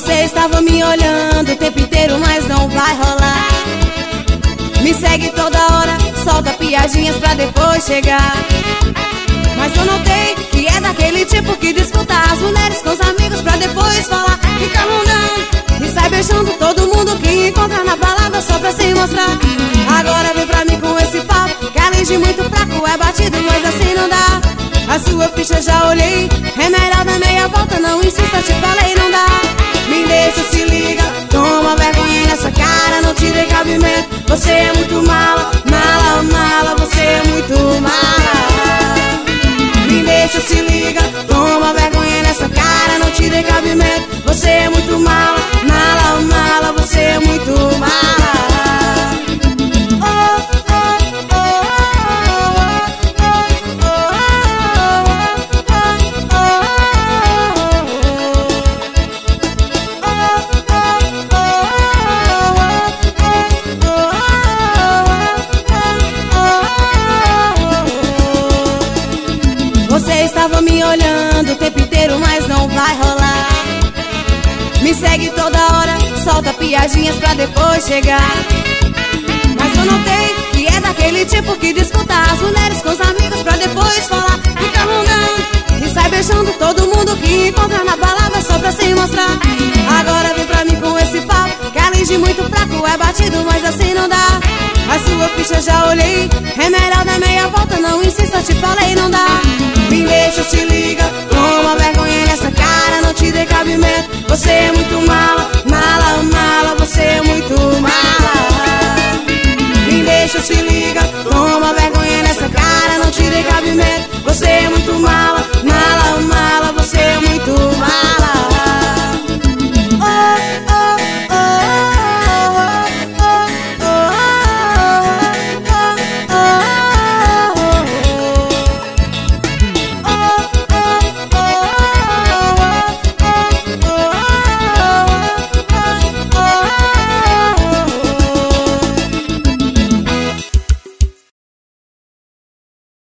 Você estava me olhando o tempo inteiro, mas não vai rolar. Me segue toda hora, solta piadinhas pra depois chegar. Mas eu notei que é daquele tipo que disputa as mulheres com os amigos pra depois falar. Fica rondando e sai beijando todo mundo que encontra na balada só pra se mostrar. Agora vem pra mim com esse papo, que além de muito fraco é batido, mas assim não dá. A sua ficha já olhei, é melhor dar meia volta, não insista, te falei, não dá. Me deixa, se liga, toma vergonha nessa cara, não te dê cabimento. Você é muito mala, mala, mala, você é muito mala. Me deixa, se liga, toma vergonha nessa cara, não te dê cabimento. Você é muito mala, mala, mala, você é muito mala. Você estava me olhando o tempo inteiro, mas não vai rolar. Me segue toda hora, solta piadinhas pra depois chegar. Mas eu notei que é daquele tipo que disputa as mulheres com os amigos pra depois falar. Fica rondando e sai beijando todo mundo que encontra na balada só pra se mostrar. Agora vem pra mim com esse papo, que além de muito fraco é batido, mas assim não dá. A sua ficha já olhei, é melhor dar meia volta, não insista, te falei, não dá. Me deixa, se liga,